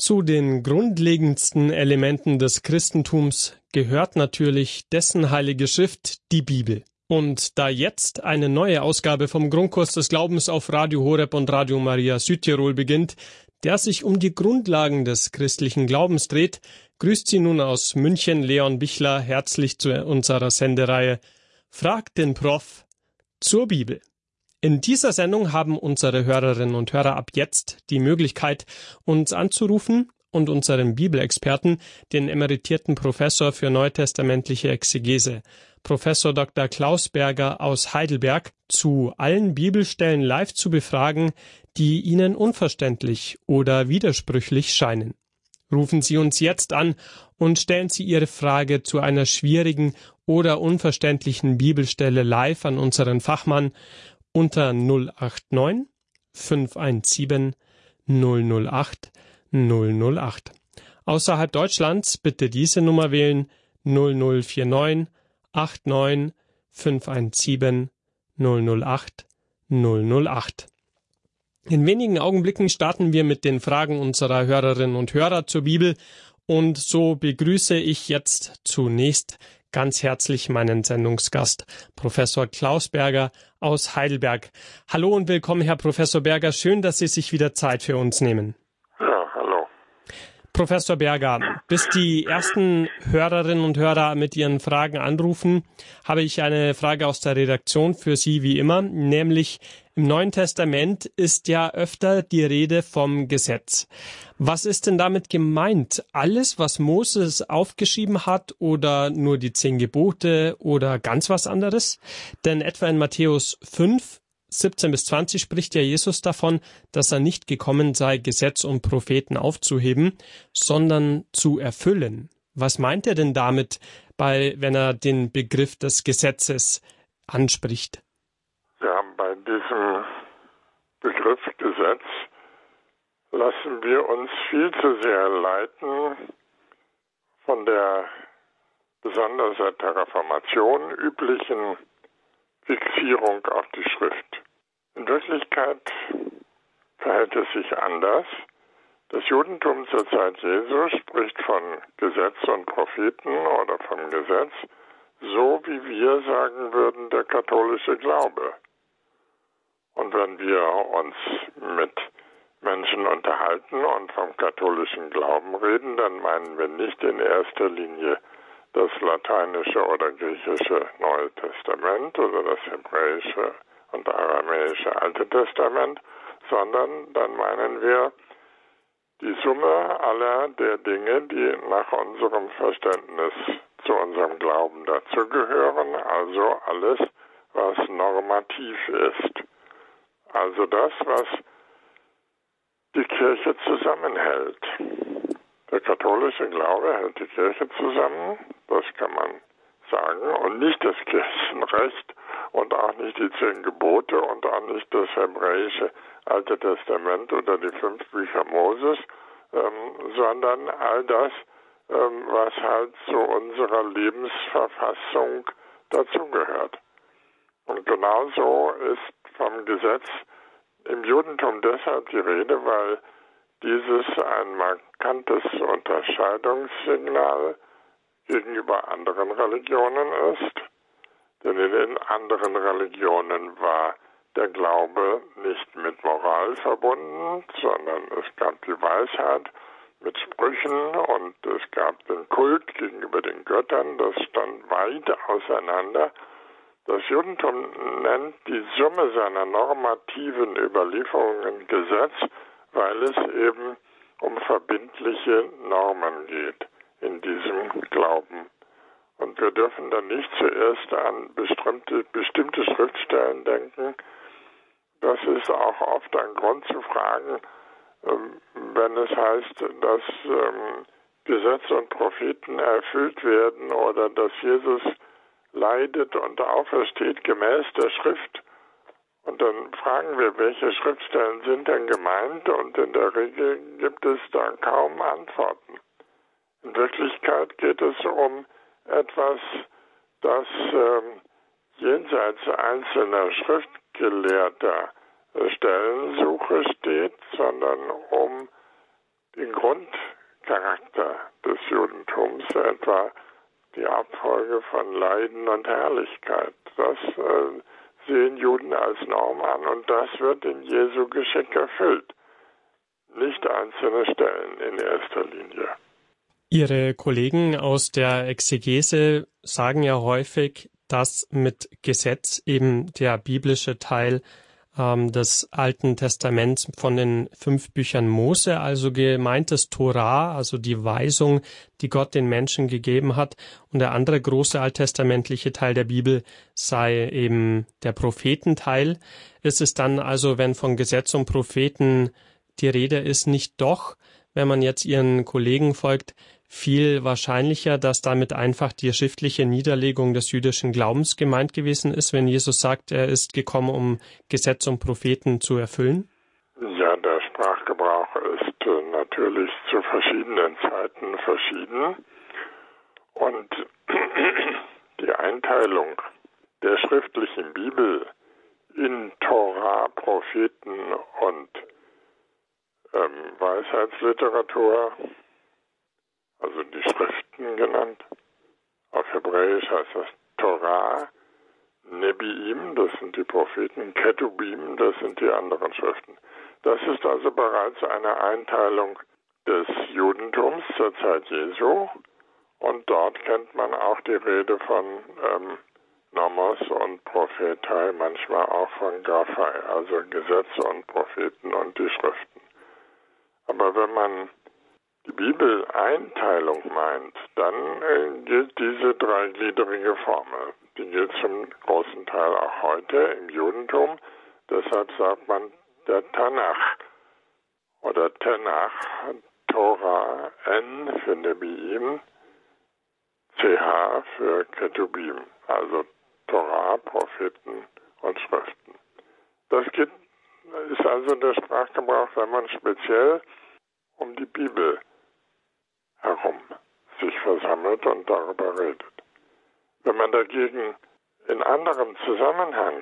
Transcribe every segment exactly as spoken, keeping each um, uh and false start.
Zu den grundlegendsten Elementen des Christentums gehört natürlich dessen Heilige Schrift, die Bibel. Und da jetzt eine neue Ausgabe vom Grundkurs des Glaubens auf Radio Horeb und Radio Maria Südtirol beginnt, der sich um die Grundlagen des christlichen Glaubens dreht, grüßt Sie nun aus München Leon Bichler herzlich zu unserer Sendereihe Fragt den Prof zur Bibel. In dieser Sendung haben unsere Hörerinnen und Hörer ab jetzt die Möglichkeit, uns anzurufen und unseren Bibelexperten, den emeritierten Professor für neutestamentliche Exegese, Professor Doktor Klaus Berger aus Heidelberg, zu allen Bibelstellen live zu befragen, die Ihnen unverständlich oder widersprüchlich scheinen. Rufen Sie uns jetzt an und stellen Sie Ihre Frage zu einer schwierigen oder unverständlichen Bibelstelle live an unseren Fachmann unter null acht neun fünf eins sieben null null acht null null acht. Außerhalb Deutschlands bitte diese Nummer wählen null null vier neun acht neun fünf eins sieben null null acht null null acht. In wenigen Augenblicken starten wir mit den Fragen unserer Hörerinnen und Hörer zur Bibel und so begrüße ich jetzt zunächst ganz herzlich meinen Sendungsgast, Professor Klaus Berger aus Heidelberg. Hallo und willkommen, Herr Professor Berger. Schön, dass Sie sich wieder Zeit für uns nehmen. Ja, hallo. Professor Berger, bis die ersten Hörerinnen und Hörer mit ihren Fragen anrufen, habe ich eine Frage aus der Redaktion für Sie wie immer, nämlich im Neuen Testament ist ja öfter die Rede vom Gesetz. Was ist denn damit gemeint? Alles, was Moses aufgeschrieben hat oder nur die zehn Gebote oder ganz was anderes? Denn etwa in Matthäus fünf, siebzehn bis zwanzig spricht ja Jesus davon, dass er nicht gekommen sei, Gesetz und Propheten aufzuheben, sondern zu erfüllen. Was meint er denn damit, bei, wenn er den Begriff des Gesetzes anspricht? Ja, bei diesem Begriff Gesetz lassen wir uns viel zu sehr leiten von der besonders seit der Reformation üblichen Fixierung auf die Schrift. In Wirklichkeit verhält es sich anders. Das Judentum zur Zeit Jesu spricht von Gesetz und Propheten oder vom Gesetz, so wie wir sagen würden, der katholische Glaube. Und wenn wir uns mit Menschen unterhalten und vom katholischen Glauben reden, dann meinen wir nicht in erster Linie das lateinische oder griechische Neue Testament oder das hebräische und aramäische Alte Testament, sondern dann meinen wir die Summe aller der Dinge, die nach unserem Verständnis zu unserem Glauben dazugehören, also alles, was normativ ist. Also das, was die Kirche zusammenhält. Der katholische Glaube hält die Kirche zusammen, das kann man sagen, und nicht das Kirchenrecht und auch nicht die zehn Gebote und auch nicht das hebräische Alte Testament oder die fünf Bücher Moses, ähm, sondern all das, ähm, was halt zu unserer Lebensverfassung dazugehört. Und genauso ist vom Gesetz im Judentum deshalb die Rede, weil dieses ein markantes Unterscheidungssignal gegenüber anderen Religionen ist. Denn in den anderen Religionen war der Glaube nicht mit Moral verbunden, sondern es gab die Weisheit mit Sprüchen und es gab den Kult gegenüber den Göttern, das stand weit auseinander. Das Judentum nennt die Summe seiner normativen Überlieferungen Gesetz, weil es eben um verbindliche Normen geht in diesem Glauben. Und wir dürfen dann nicht zuerst an bestimmte, bestimmte Schriftstellen denken. Das ist auch oft ein Grund zu fragen, wenn es heißt, dass Gesetz und Propheten erfüllt werden oder dass Jesus leidet und aufersteht gemäß der Schrift. Und dann fragen wir, welche Schriftstellen sind denn gemeint? Und in der Regel gibt es da kaum Antworten. In Wirklichkeit geht es um etwas, das ähm, jenseits einzelner Schriftgelehrter Stellensuche steht, sondern um den Grundcharakter des Judentums, etwa die Abfolge von Leiden und Herrlichkeit. Das äh, sehen Juden als Norm an und das wird in Jesu Geschick erfüllt. Nicht einzelne Stellen in erster Linie. Ihre Kollegen aus der Exegese sagen ja häufig, dass mit Gesetz eben der biblische Teil ähm, des Alten Testaments von den fünf Büchern Mose, also gemeint ist Torah, also die Weisung, die Gott den Menschen gegeben hat, und der andere große alttestamentliche Teil der Bibel sei eben der Prophetenteil. Ist es dann also, wenn von Gesetz und Propheten die Rede ist, nicht doch, wenn man jetzt Ihren Kollegen folgt, viel wahrscheinlicher, dass damit einfach die schriftliche Niederlegung des jüdischen Glaubens gemeint gewesen ist, wenn Jesus sagt, er ist gekommen, um Gesetz und Propheten zu erfüllen? Ja, der Sprachgebrauch ist äh, natürlich zu verschiedenen Zeiten verschieden. Und die Einteilung der schriftlichen Bibel in Torah, Propheten und ähm, Weisheitsliteratur, also die Schriften genannt. Auf Hebräisch heißt das Torah, Nebiim, das sind die Propheten, Ketubim, das sind die anderen Schriften. Das ist also bereits eine Einteilung des Judentums zur Zeit Jesu und dort kennt man auch die Rede von ähm, Nomos und Prophetai, manchmal auch von Graphai, also Gesetze und Propheten und die Schriften. Aber wenn man die Bibeleinteilung meint, dann äh, gilt diese dreigliedrige Formel. Die gilt zum großen Teil auch heute im Judentum. Deshalb sagt man der Tanach oder Tenach, Torah, N für Nebiim, C H für Ketubim, also Torah, Propheten und Schriften. Das geht, ist also der Sprachgebrauch, wenn man speziell um die Bibel herum sich versammelt und darüber redet. Wenn man dagegen in anderem Zusammenhang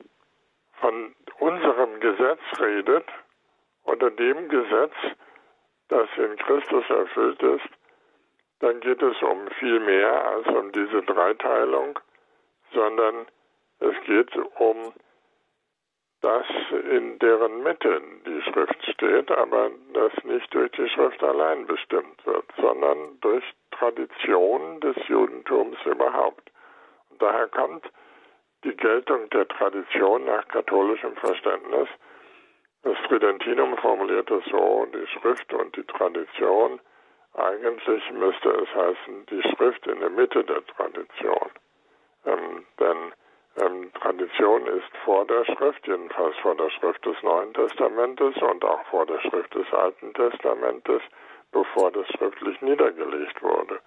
von unserem Gesetz redet oder dem Gesetz, das in Christus erfüllt ist, dann geht es um viel mehr als um diese Dreiteilung, sondern es geht um das, in deren Mitte die Schrift steht, aber das nicht durch die Schrift allein bestimmt wird, sondern durch Tradition des Judentums überhaupt. Und daher kommt die Geltung der Tradition nach katholischem Verständnis. Das Tridentinum formuliert es so, die Schrift und die Tradition. Eigentlich müsste es heißen, die Schrift in der Mitte der Tradition. Ähm, denn Ähm, Tradition ist vor der Schrift, jedenfalls vor der Schrift des Neuen Testamentes und auch vor der Schrift des Alten Testamentes, bevor das schriftlich niedergelegt wurde.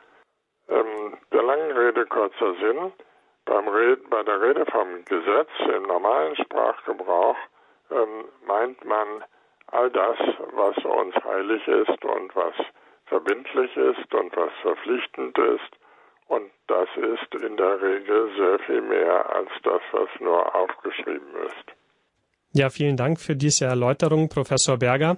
Ähm, der langen Rede kurzer Sinn, beim Red, bei der Rede vom Gesetz im normalen Sprachgebrauch ähm, meint man all das, was uns heilig ist und was verbindlich ist und was verpflichtend ist. Und das ist in der Regel sehr viel mehr als das, was nur aufgeschrieben ist. Ja, vielen Dank für diese Erläuterung, Professor Berger.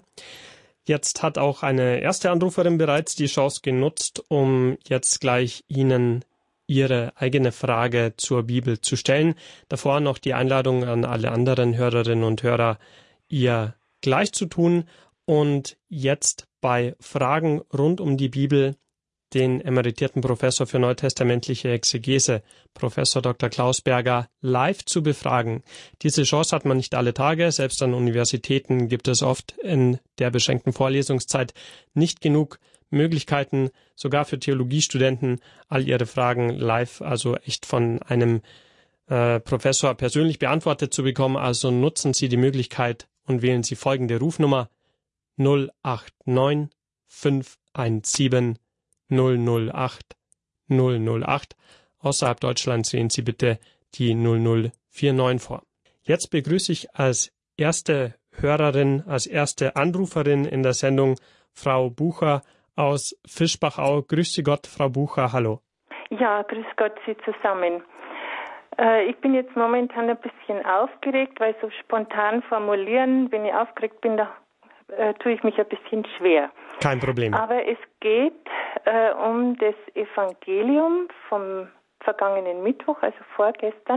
Jetzt hat auch eine erste Anruferin bereits die Chance genutzt, um jetzt gleich Ihnen Ihre eigene Frage zur Bibel zu stellen. Davor noch die Einladung an alle anderen Hörerinnen und Hörer, ihr gleich zu tun. Und jetzt bei Fragen rund um die Bibel den emeritierten Professor für neutestamentliche Exegese, Professor Doktor Klaus Berger, live zu befragen. Diese Chance hat man nicht alle Tage. Selbst an Universitäten gibt es oft in der beschränkten Vorlesungszeit nicht genug Möglichkeiten, sogar für Theologiestudenten, all ihre Fragen live, also echt von einem äh, Professor persönlich beantwortet zu bekommen. Also nutzen Sie die Möglichkeit und wählen Sie folgende Rufnummer null acht neun fünf eins sieben null null acht null null acht. Außerhalb Deutschlands sehen Sie bitte die null null vier neun vor. Jetzt begrüße ich als erste Hörerin, als erste Anruferin in der Sendung Frau Bucher aus Fischbachau. Grüß Sie Gott, Frau Bucher, hallo. Ja, grüß Gott Sie zusammen. Äh, ich bin jetzt momentan ein bisschen aufgeregt, weil so spontan formulieren, wenn ich aufgeregt bin, da äh, tue ich mich ein bisschen schwer. Kein Problem. Aber es geht äh, um das Evangelium vom vergangenen Mittwoch, also vorgestern,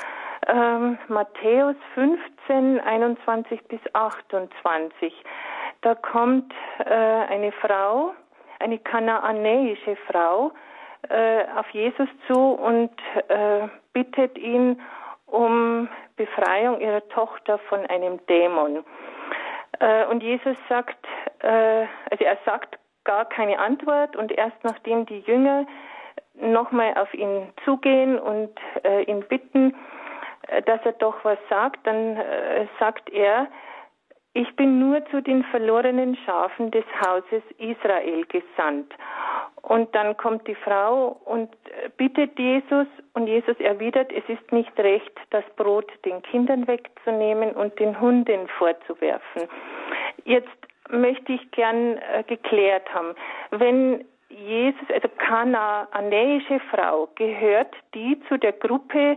ähm, Matthäus fünfzehn, einundzwanzig bis achtundzwanzig. Da kommt äh, eine Frau, eine kanaanäische Frau, äh, auf Jesus zu und äh, bittet ihn um Befreiung ihrer Tochter von einem Dämon. Äh, und Jesus sagt, äh, also er sagt gar keine Antwort und erst nachdem die Jünger nochmal auf ihn zugehen und äh, ihn bitten, äh, dass er doch was sagt, dann äh, sagt er, ich bin nur zu den verlorenen Schafen des Hauses Israel gesandt. Und dann kommt die Frau und bittet Jesus und Jesus erwidert, es ist nicht recht, das Brot den Kindern wegzunehmen und den Hunden vorzuwerfen. Jetzt möchte ich gern äh, geklärt haben, wenn Jesus, also kanaanäische Frau, gehört die zu der Gruppe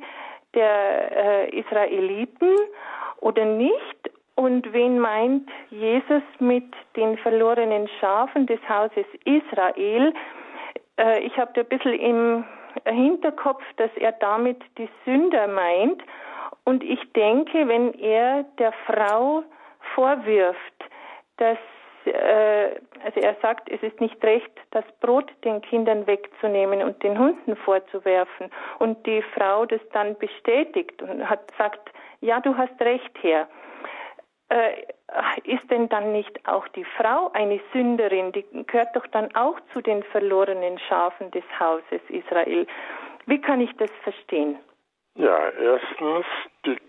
der äh, Israeliten oder nicht? Und wen meint Jesus mit den verlorenen Schafen des Hauses Israel? Äh, ich habe da ein bisschen im Hinterkopf, dass er damit die Sünder meint. Und ich denke, wenn er der Frau vorwirft, dass, äh, also er sagt, es ist nicht recht, das Brot den Kindern wegzunehmen und den Hunden vorzuwerfen. Und die Frau das dann bestätigt und hat sagt, ja, du hast recht, Herr. Äh, ist denn dann nicht auch die Frau eine Sünderin? Die gehört doch dann auch zu den verlorenen Schafen des Hauses Israel. Wie kann ich das verstehen? Ja, erstens, die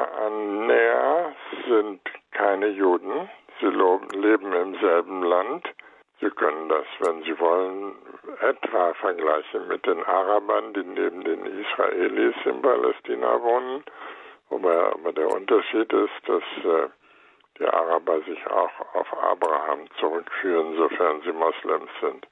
Kanaanäer sind keine Juden. Sie leben im selben Land. Sie können das, wenn Sie wollen, etwa vergleichen mit den Arabern, die neben den Israelis in Palästina wohnen. Wobei aber der Unterschied ist, dass äh, die Araber sich auch auf Abraham zurückführen, sofern sie Moslems sind.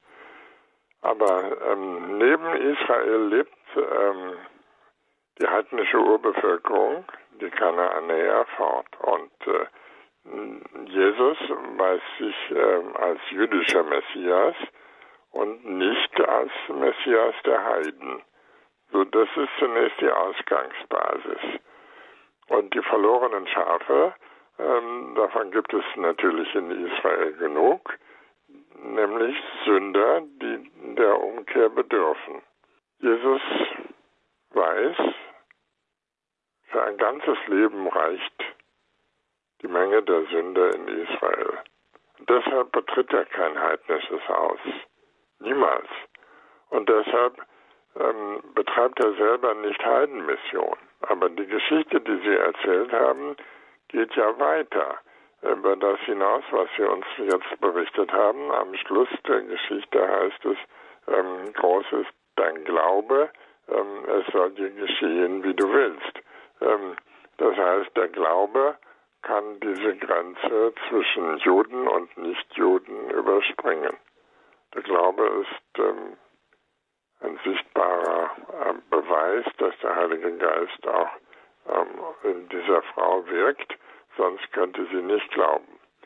Aber ähm, neben Israel lebt ähm, die heidnische Urbevölkerung, die Kanaanäer, fort. Und äh, Jesus weiß sich äh, als jüdischer Messias und nicht als Messias der Heiden. So, das ist zunächst die Ausgangsbasis. Und die verlorenen Schafe, ähm, davon gibt es natürlich in Israel genug, nämlich Sünder, die der Umkehr bedürfen. Jesus weiß, für ein ganzes Leben reicht die Menge der Sünder in Israel. Und deshalb betritt er kein heidnisches Haus. Niemals. Und deshalb ähm, betreibt er selber nicht Heidenmission. Aber die Geschichte, die Sie erzählt haben, geht ja weiter über das hinaus, was Sie uns jetzt berichtet haben. Am Schluss der Geschichte heißt es, ähm, groß ist dein Glaube, ähm, es soll dir geschehen, wie du willst. Ähm, das heißt, der Glaube kann diese Grenze zwischen Juden und Nichtjuden überspringen. Der Glaube ist ähm, ein sichtbarer äh, Beweis, dass der Heilige Geist auch ähm, in dieser Frau wirkt, sonst könnte sie nicht glauben.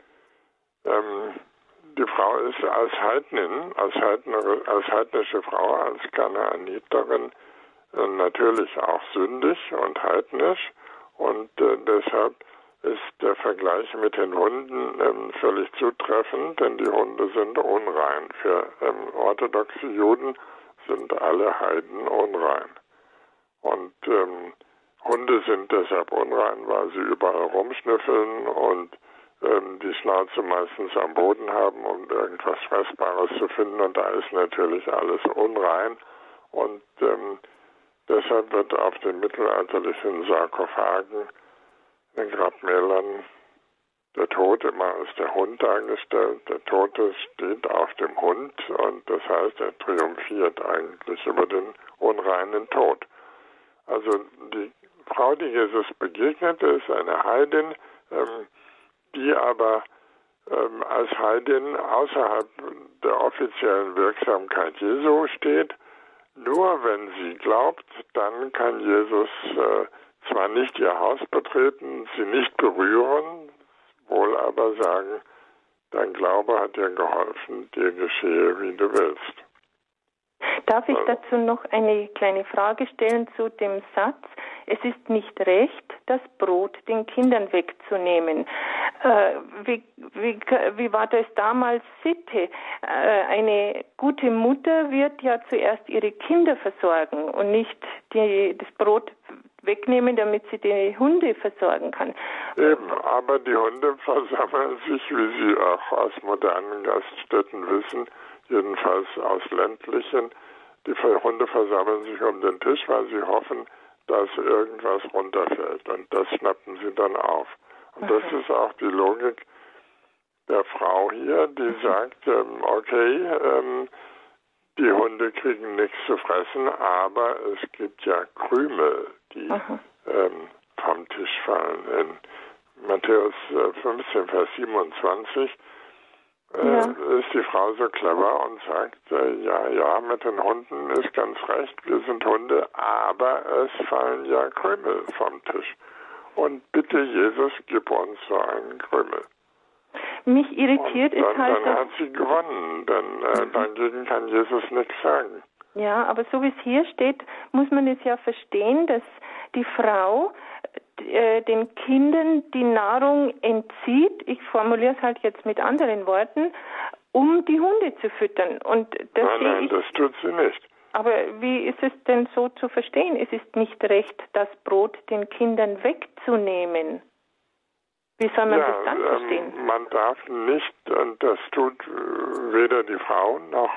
Ähm, die Frau ist als Heidnin, als, Heidner, als heidnische Frau, als Kanaaniterin äh, natürlich auch sündig und heidnisch und äh, deshalb ist der Vergleich mit den Hunden ähm, völlig zutreffend, denn die Hunde sind unrein. Für ähm, orthodoxe Juden sind alle Heiden unrein. Und ähm, Hunde sind deshalb unrein, weil sie überall rumschnüffeln und ähm, die Schnauze meistens am Boden haben, um irgendwas Fressbares zu finden. Und da ist natürlich alles unrein. Und ähm, deshalb wird auf den mittelalterlichen Sarkophagen, den Grabmälern, der Tote immer als der Hund dargestellt. Der Tote steht auf dem Hund und das heißt, er triumphiert eigentlich über den unreinen Tod. Also die Frau, die Jesus begegnete, ist eine Heidin, ähm, die aber ähm, als Heidin außerhalb der offiziellen Wirksamkeit Jesu steht. Nur wenn sie glaubt, dann kann Jesus äh, zwar nicht ihr Haus betreten, sie nicht berühren, wohl aber sagen, dein Glaube hat dir geholfen, dir geschehe, wie du willst. Darf ich dazu noch eine kleine Frage stellen zu dem Satz, es ist nicht recht, das Brot den Kindern wegzunehmen. Äh, wie, wie, wie war das damals Sitte? Äh, eine gute Mutter wird ja zuerst ihre Kinder versorgen und nicht die, das Brot wegnehmen, damit sie die Hunde versorgen kann. Eben, aber die Hunde versammeln sich, wie Sie auch aus modernen Gaststätten wissen, jedenfalls aus ländlichen, die Hunde versammeln sich um den Tisch, weil sie hoffen, dass irgendwas runterfällt. Und das schnappen sie dann auf. Und das ist auch die Logik der Frau hier, die sagt, ähm, okay, ähm, die Hunde kriegen nichts zu fressen, aber es gibt ja Krümel, die ähm, vom Tisch fallen. In Matthäus fünfzehn, Vers siebenundzwanzig äh, ja. ist die Frau so clever und sagt, äh, ja, ja, mit den Hunden ist ganz recht, wir sind Hunde, aber es fallen ja Krümel vom Tisch. Und bitte, Jesus, gib uns so einen Krümel. Mich irritiert und dann, ist halt... Dann hat sie gewonnen, denn äh, dagegen kann Jesus nichts sagen. Ja, aber so wie es hier steht, muss man es ja verstehen, dass die Frau äh, den Kindern die Nahrung entzieht, ich formuliere es halt jetzt mit anderen Worten, um die Hunde zu füttern. Und das nein, nein, ich, das tut sie nicht. Aber wie ist es denn so zu verstehen? Es ist nicht recht, das Brot den Kindern wegzunehmen. Wie soll man ja, das dann verstehen? Ähm, man darf nicht, und das tut weder die Frau noch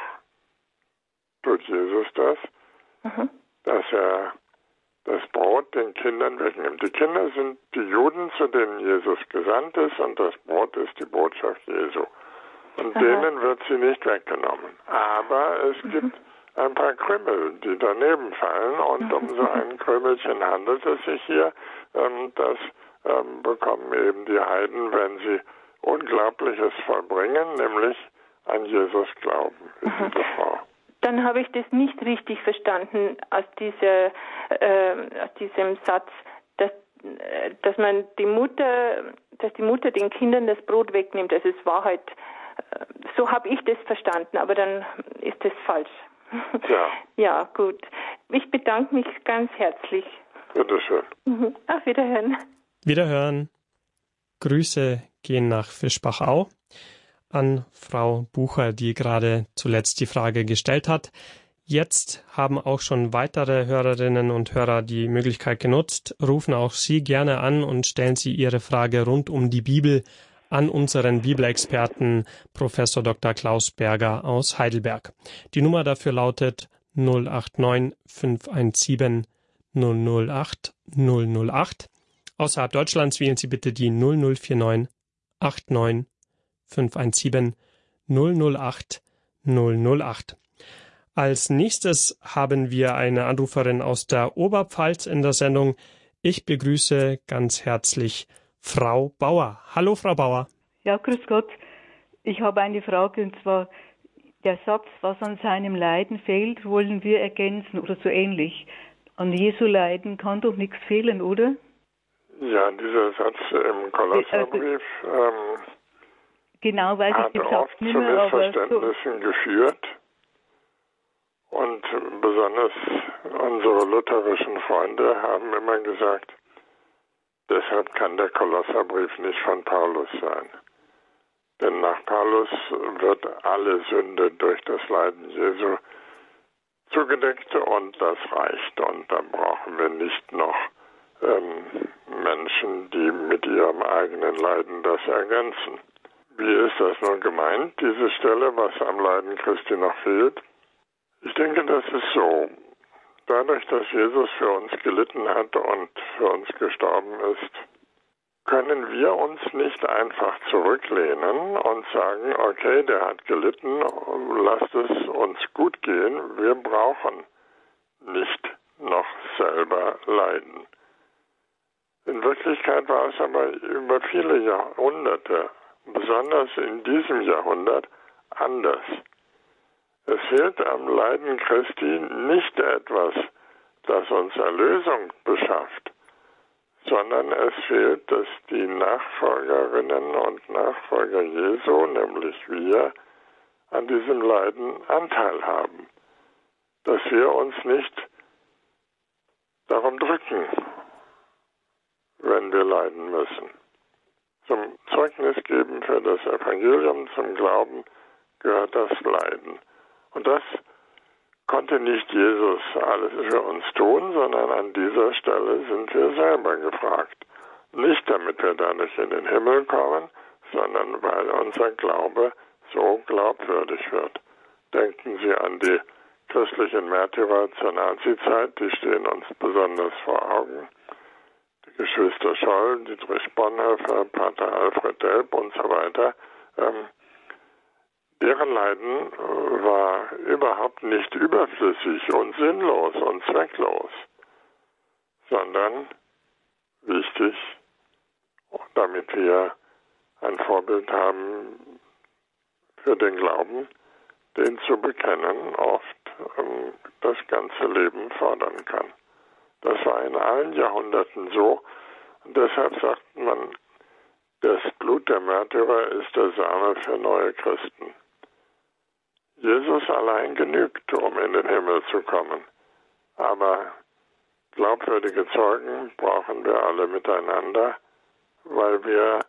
tut Jesus das, mhm. dass er das Brot den Kindern wegnimmt. Die Kinder sind die Juden, zu denen Jesus gesandt ist, und das Brot ist die Botschaft Jesu. Und Aha. denen wird sie nicht weggenommen. Aber es mhm. gibt ein paar Krümel, die daneben fallen, und um so ein Krümelchen handelt es sich hier. Ähm, das ähm, bekommen eben die Heiden, wenn sie Unglaubliches vollbringen, nämlich an Jesus glauben, wie diese Frau. Dann habe ich das nicht richtig verstanden aus dieser, äh, aus diesem Satz, dass, äh, dass man die Mutter, dass die Mutter den Kindern das Brot wegnimmt. Also es war halt, äh, so habe ich das verstanden, aber dann ist das falsch. Ja. Ja, gut. Ich bedanke mich ganz herzlich. Bitteschön. Mhm. Auf Wiederhören. Wiederhören. Grüße gehen nach Fischbachau an Frau Bucher, die gerade zuletzt die Frage gestellt hat. Jetzt haben auch schon weitere Hörerinnen und Hörer die Möglichkeit genutzt. Rufen auch Sie gerne an und stellen Sie Ihre Frage rund um die Bibel an unseren Bibelexperten Professor Doktor Klaus Berger aus Heidelberg. Die Nummer dafür lautet null acht neun fünf eins sieben null null acht null null acht. Außerhalb Deutschlands wählen Sie bitte die null null vier neun acht neun fünf eins sieben null null acht null null acht. Als nächstes haben wir eine Anruferin aus der Oberpfalz in der Sendung. Ich begrüße ganz herzlich Frau Bauer. Hallo, Frau Bauer. Ja, grüß Gott. Ich habe eine Frage, und zwar der Satz, was an seinem Leiden fehlt, wollen wir ergänzen, oder so ähnlich. An Jesu Leiden kann doch nichts fehlen, oder? Ja, dieser Satz im Kolosserbrief ähm, genau, weiß hat ich oft nicht zu mehr, Missverständnissen so geführt. Und besonders unsere lutherischen Freunde haben immer gesagt, deshalb kann der Kolosserbrief nicht von Paulus sein. Denn nach Paulus wird alle Sünde durch das Leiden Jesu zugedeckt, und das reicht. Und dann brauchen wir nicht noch ähm, Menschen, die mit ihrem eigenen Leiden das ergänzen. Wie ist das nun gemeint, diese Stelle, was am Leiden Christi noch fehlt? Ich denke, das ist so. Dadurch, dass Jesus für uns gelitten hat und für uns gestorben ist, können wir uns nicht einfach zurücklehnen und sagen, okay, der hat gelitten, lasst es uns gut gehen. Wir brauchen nicht noch selber leiden. In Wirklichkeit war es aber über viele Jahrhunderte, besonders in diesem Jahrhundert, anders. Es fehlt am Leiden Christi nicht etwas, das uns Erlösung beschafft, sondern es fehlt, dass die Nachfolgerinnen und Nachfolger Jesu, nämlich wir, an diesem Leiden Anteil haben. Dass wir uns nicht darum drücken, wenn wir leiden müssen. Zum Zeugnis geben für das Evangelium, zum Glauben gehört das Leiden. Und das konnte nicht Jesus alles für uns tun, sondern an dieser Stelle sind wir selber gefragt. Nicht damit wir dadurch in den Himmel kommen, sondern weil unser Glaube so glaubwürdig wird. Denken Sie an die christlichen Märtyrer zur Nazizeit, die stehen uns besonders vor Augen. Die Geschwister Scholl, Dietrich Bonhoeffer, Pater Alfred Delp und so weiter. Ähm, deren Leiden war überhaupt nicht überflüssig und sinnlos und zwecklos, sondern wichtig, damit wir ein Vorbild haben für den Glauben, den zu bekennen oft ähm, das ganze Leben fordern kann. Das war in allen Jahrhunderten so und deshalb sagt man, das Blut der Märtyrer ist der Same für neue Christen. Jesus allein genügt, um in den Himmel zu kommen. Aber glaubwürdige Zeugen brauchen wir alle miteinander, weil wir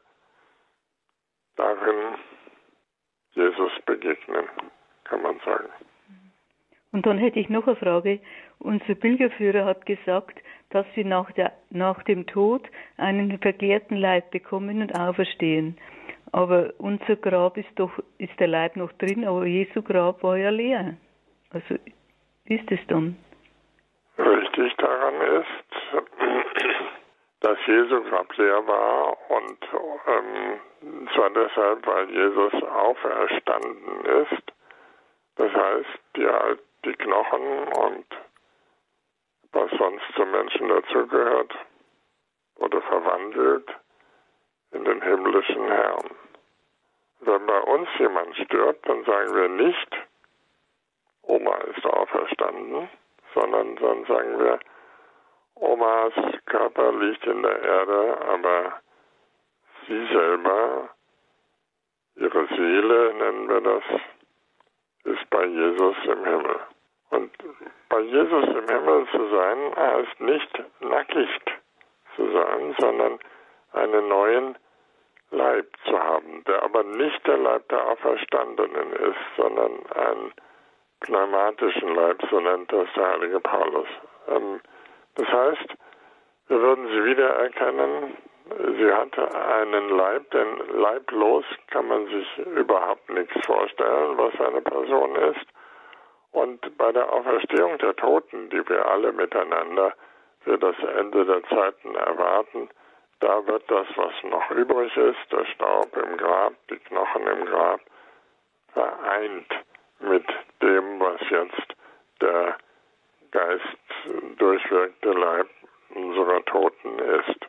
darin Jesus begegnen, kann man sagen. Und dann hätte ich noch eine Frage. Unser Pilgerführer hat gesagt, dass wir nach, der, nach dem Tod einen verklärten Leib bekommen und auferstehen. Aber unser Grab ist doch, ist der Leib noch drin, aber Jesu Grab war ja leer. Also ist es dann? Richtig daran ist, dass Jesu Grab leer war und ähm, zwar deshalb, weil Jesus auferstanden ist. Das heißt, die, die Knochen und was sonst zum Menschen dazugehört, wurde verwandelt in den himmlischen Herrn. Wenn bei uns jemand stirbt, dann sagen wir nicht, Oma ist auferstanden, sondern dann sagen wir, Omas Körper liegt in der Erde, aber sie selber, ihre Seele, nennen wir das, ist bei Jesus im Himmel. Und bei Jesus im Himmel zu sein, heißt nicht nackig zu sein, sondern einen neuen Leib zu haben, der aber nicht der Leib der Auferstandenen ist, sondern einen pneumatischen Leib, so nennt das der heilige Paulus. Ähm, das heißt, wir würden sie wiedererkennen, sie hatte einen Leib, denn leiblos kann man sich überhaupt nichts vorstellen, was eine Person ist. Und bei der Auferstehung der Toten, die wir alle miteinander für das Ende der Zeiten erwarten, da wird das, was noch übrig ist, der Staub im Grab, die Knochen im Grab, vereint mit dem, was jetzt der Geist durchwirkte Leib unserer Toten ist.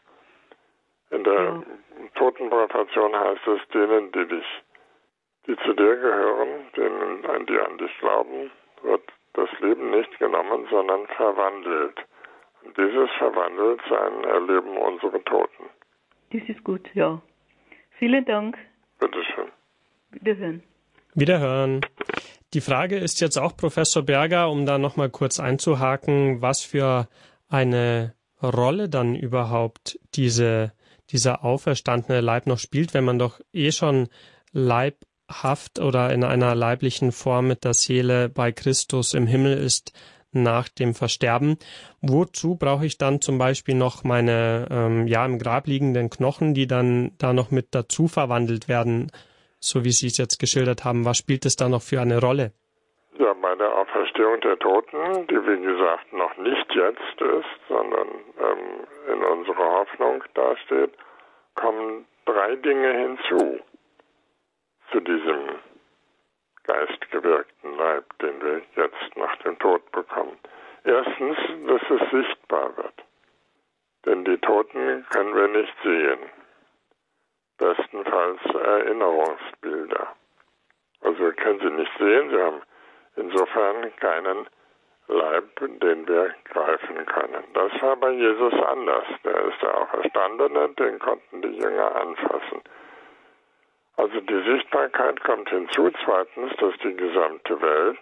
In der ja. Totenpräfation heißt es, denen, die dich, die zu dir gehören, denen, die an dich glauben, wird das Leben nicht genommen, sondern verwandelt. Und dieses Verwandeltsein erleben unsere Toten. Das ist gut, ja. Vielen Dank. Bitteschön. Wiederhören. Wiederhören. Die Frage ist jetzt auch, Professor Berger, um da nochmal kurz einzuhaken, was für eine Rolle dann überhaupt diese, dieser auferstandene Leib noch spielt, wenn man doch eh schon leibhaft oder in einer leiblichen Form mit der Seele bei Christus im Himmel ist nach dem Versterben. Wozu brauche ich dann zum Beispiel noch meine ähm, ja im Grab liegenden Knochen, die dann da noch mit dazu verwandelt werden, so wie Sie es jetzt geschildert haben? Was spielt es da noch für eine Rolle? Ja, bei der Auferstehung der Toten, die wie gesagt noch nicht jetzt ist, sondern ähm, in unserer Hoffnung dasteht, kommen drei Dinge hinzu zu diesem geistgewirkten Leib, den wir jetzt nach dem Tod bekommen. Erstens, dass es sichtbar wird. Denn die Toten können wir nicht sehen. Bestenfalls Erinnerungsbilder. Also wir können sie nicht sehen, sie haben insofern keinen Leib, den wir greifen können. Das war bei Jesus anders. Der ist der Auferstandene, den konnten die Jünger anfassen. Also die Sichtbarkeit kommt hinzu. Zweitens, dass die gesamte Welt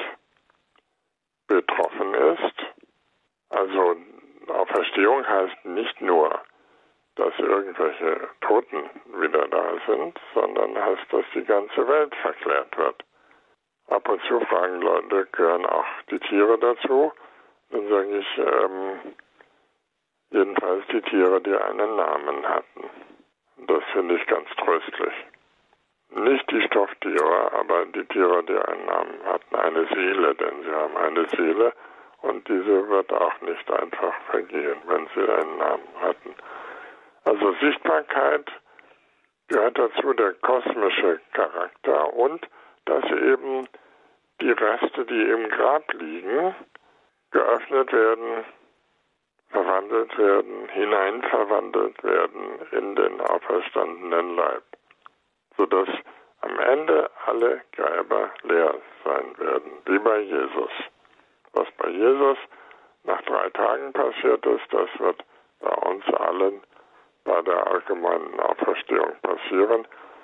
betroffen ist. Also Auferstehung heißt nicht nur, dass irgendwelche Toten wieder da sind, sondern heißt, dass die ganze Welt verklärt wird. Ab und zu fragen Leute, gehören auch die Tiere dazu? Dann sage ich, ähm, jedenfalls die Tiere, die einen Namen hatten. Das finde ich ganz tröstlich. Nicht die Stofftiere, aber die Tiere, die einen Namen hatten, eine Seele, denn sie haben eine Seele und diese wird auch nicht einfach vergehen, wenn sie einen Namen hatten. Also Sichtbarkeit gehört dazu, der kosmische Charakter und dass eben die Reste, die im Grab liegen, geöffnet werden, verwandelt werden, hineinverwandelt werden in den auferstandenen Leib, sodass am Ende alle Gräber leer sein werden, wie bei Jesus. Was bei Jesus nach drei Tagen passiert ist, das wird bei uns allen bei der allgemeinen Auferstehung passieren.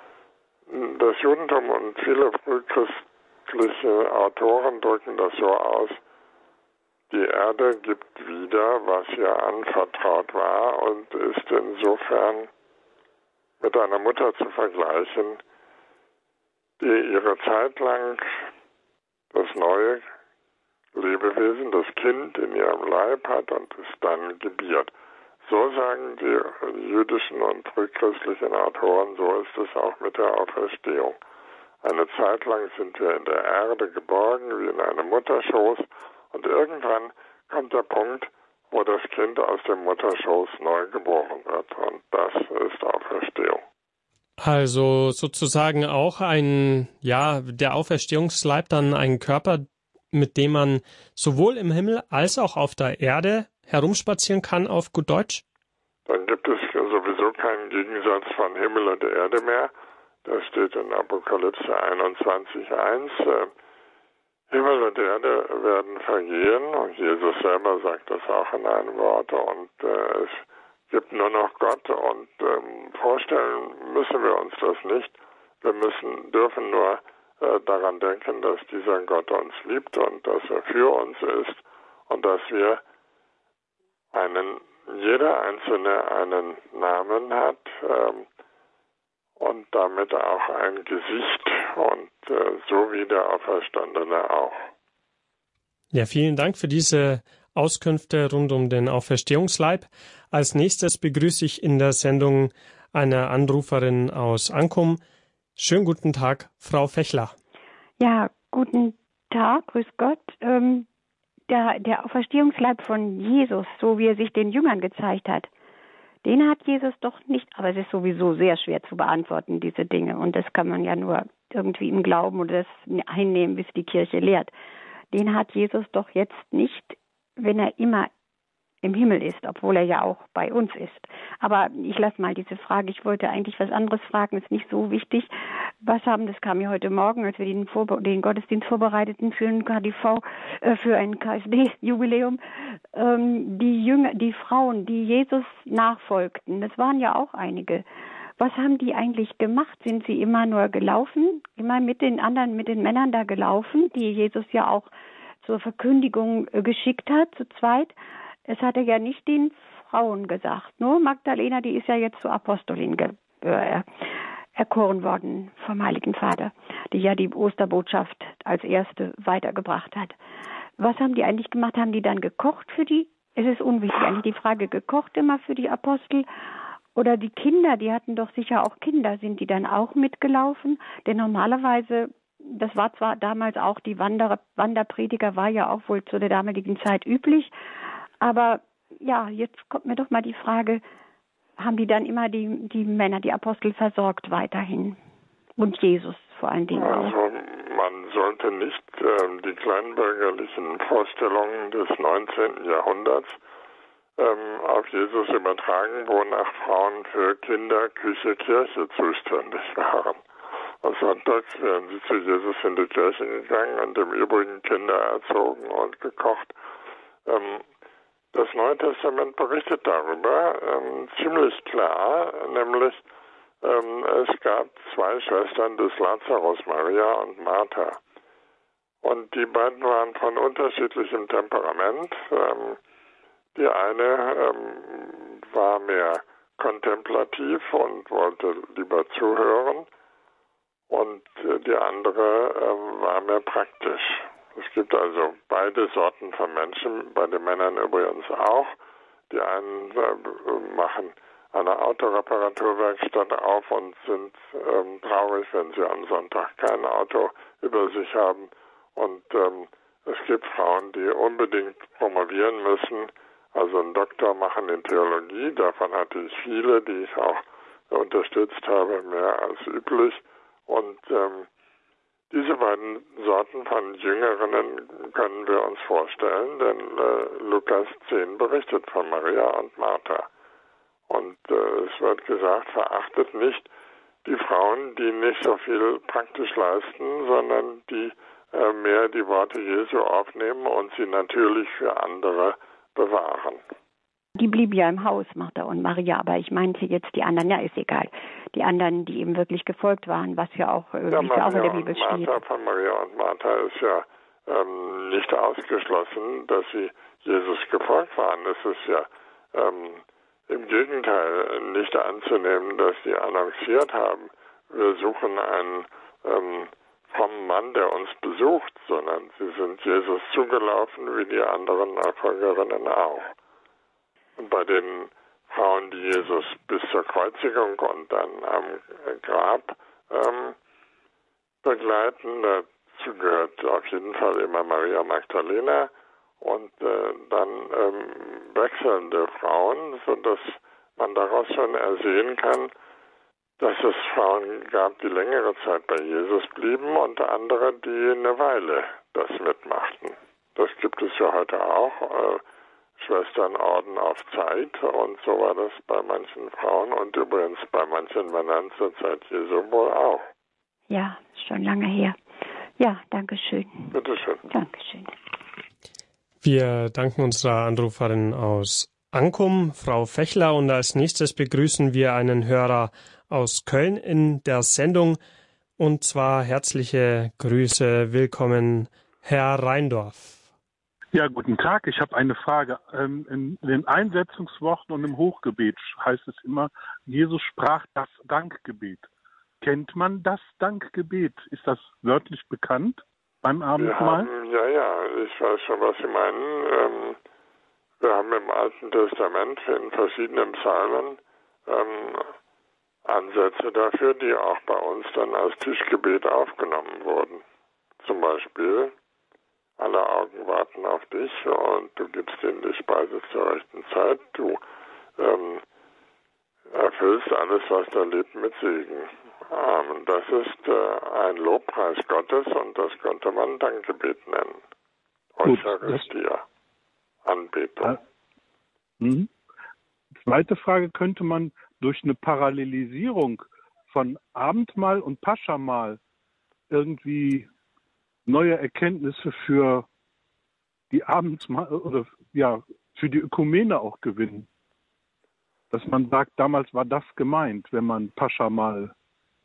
Das Judentum und viele frühchristliche Autoren drücken das so aus: Die Erde gibt wieder, was ihr anvertraut war und ist insofern mit einer Mutter zu vergleichen, die ihre Zeit lang das neue Lebewesen, das Kind in ihrem Leib hat und es dann gebiert. So sagen die jüdischen und frühchristlichen Autoren, so ist es auch mit der Auferstehung. Eine Zeit lang sind wir in der Erde geborgen, wie in einem Mutterschoß, und irgendwann kommt der Punkt, wo das Kind aus dem Mutterschoß neu geboren wird, und das ist Auferstehung. Also sozusagen auch ein, ja, der Auferstehungsleib dann ein Körper, mit dem man sowohl im Himmel als auch auf der Erde herumspazieren kann, auf gut Deutsch? Dann gibt es sowieso keinen Gegensatz von Himmel und Erde mehr. Das steht in Apokalypse einundzwanzig eins. Himmel und Erde werden vergehen, und Jesus selber sagt das auch in einem Wort, und äh, es gibt nur noch Gott, und ähm, vorstellen müssen wir uns das nicht. Wir müssen, dürfen nur äh, daran denken, dass dieser Gott uns liebt und dass er für uns ist und dass wir einen, jeder Einzelne einen Namen hat ähm, und damit auch ein Gesicht, und äh, so wie der Auferstandene auch. Ja, vielen Dank für diese Auskünfte rund um den Auferstehungsleib. Als nächstes begrüße ich in der Sendung eine Anruferin aus Ankum. Schönen guten Tag, Frau Fechler. Ja, guten Tag, grüß Gott. Ähm, der, der Auferstehungsleib von Jesus, so wie er sich den Jüngern gezeigt hat, den hat Jesus doch nicht, aber es ist sowieso sehr schwer zu beantworten, diese Dinge. Und das kann man ja nur irgendwie im Glauben oder das einnehmen, bis die Kirche lehrt. Den hat Jesus doch jetzt nicht, wenn er immer im Himmel ist, obwohl er ja auch bei uns ist. Aber ich lasse mal diese Frage. Ich wollte eigentlich was anderes fragen, ist nicht so wichtig. Was haben, das kam mir heute Morgen, als wir den, Vorbe- den Gottesdienst vorbereiteten für ein K D V, äh, für ein K S D-Jubiläum, ähm, die Jünger, die Frauen, die Jesus nachfolgten, das waren ja auch einige. Was haben die eigentlich gemacht? Sind sie immer nur gelaufen, immer mit den anderen, mit den Männern da gelaufen, die Jesus ja auch zur Verkündigung äh, geschickt hat, zu zweit? Es hat er ja nicht den Frauen gesagt. Nur Magdalena, die ist ja jetzt zur Apostolin ge- äh, erkoren worden vom Heiligen Vater, die ja die Osterbotschaft als erste weitergebracht hat. Was haben die eigentlich gemacht? Haben die dann gekocht für die? Es ist unwichtig, eigentlich die Frage, gekocht immer für die Apostel? Oder die Kinder, die hatten doch sicher auch Kinder, sind die dann auch mitgelaufen? Denn normalerweise, das war zwar damals auch, die Wanderer, Wanderprediger war ja auch wohl zu der damaligen Zeit üblich, aber ja, jetzt kommt mir doch mal die Frage, haben die dann immer die, die Männer, die Apostel versorgt weiterhin? Und Jesus vor allen Dingen auch? Also man sollte nicht ähm, die kleinbürgerlichen Vorstellungen des neunzehnten Jahrhunderts ähm, auf Jesus übertragen, wonach Frauen für Kinder, Küche, Kirche zuständig waren. Und sonntags wären sie zu Jesus in die Kirche gegangen und im Übrigen Kinder erzogen und gekocht. Ähm, das Neue Testament berichtet darüber ähm, ziemlich klar, nämlich ähm, es gab zwei Schwestern des Lazarus, Maria und Martha. Und die beiden waren von unterschiedlichem Temperament. Ähm, die eine ähm, war mehr kontemplativ und wollte lieber zuhören. Und äh, die andere äh, war mehr praktisch. Es gibt also beide Sorten von Menschen, bei den Männern übrigens auch. Die einen äh, machen eine Autoreparaturwerkstatt auf und sind ähm, traurig, wenn sie am Sonntag kein Auto über sich haben. Und ähm, es gibt Frauen, die unbedingt promovieren müssen, also einen Doktor machen in Theologie. Davon hatte ich viele, die ich auch unterstützt habe, mehr als üblich. Und ähm, diese beiden Sorten von Jüngerinnen können wir uns vorstellen, denn äh, Lukas zehn berichtet von Maria und Martha. Und äh, es wird gesagt, verachtet nicht die Frauen, die nicht so viel praktisch leisten, sondern die äh, mehr die Worte Jesu aufnehmen und sie natürlich für andere bewahren. Die blieb ja im Haus, Martha und Maria, aber ich meinte jetzt die anderen, ja, ist egal. Die anderen, die ihm wirklich gefolgt waren, was ja auch, äh, ja, wie ja auch in der Bibel steht. Martha von Maria und Martha ist ja ähm, nicht ausgeschlossen, dass sie Jesus gefolgt waren. Es ist ja ähm, im Gegenteil nicht anzunehmen, dass sie annonciert haben, wir suchen einen ähm, frommen Mann, der uns besucht, sondern sie sind Jesus zugelaufen, wie die anderen Nachfolgerinnen auch. Und bei den Frauen, die Jesus bis zur Kreuzigung und dann am Grab ähm, begleiten, dazu gehört auf jeden Fall immer Maria Magdalena und äh, dann ähm, wechselnde Frauen, sodass man daraus schon ersehen kann, dass es Frauen gab, die längere Zeit bei Jesus blieben und andere, die eine Weile das mitmachten. Das gibt es ja heute auch. Äh, Schwesternorden auf Zeit und so war das bei manchen Frauen und übrigens bei manchen Männern zur Zeit Jesu wohl auch. Ja, schon lange her. Ja, danke schön. Bitte schön. Dankeschön. Wir danken unserer Anruferin aus Ankum, Frau Fechler, und als nächstes begrüßen wir einen Hörer aus Köln in der Sendung, und zwar herzliche Grüße, willkommen, Herr Reindorf. Ja, guten Tag. Ich habe eine Frage. In den Einsetzungsworten und im Hochgebet heißt es immer, Jesus sprach das Dankgebet. Kennt man das Dankgebet? Ist das wörtlich bekannt beim Abendmahl? Wir haben, ja, ja, ich weiß schon, was Sie meinen. Ähm, wir haben im Alten Testament in verschiedenen Psalmen ähm, Ansätze dafür, die auch bei uns dann als Tischgebet aufgenommen wurden. Zum Beispiel: Alle Augen warten auf dich und du gibst ihnen die Speise zur rechten Zeit. Du ähm, erfüllst alles, was da lebt, mit Segen. Amen. Das ist äh, ein Lobpreis Gottes und das könnte man Dankgebet nennen. Eucharistia, Anbetung. Ja. Mhm. Zweite Frage: Könnte man durch eine Parallelisierung von Abendmahl und Paschamal irgendwie neue Erkenntnisse für die Abendmahl oder ja für die Ökumene auch gewinnen, dass man sagt, damals war das gemeint, wenn man Paschamal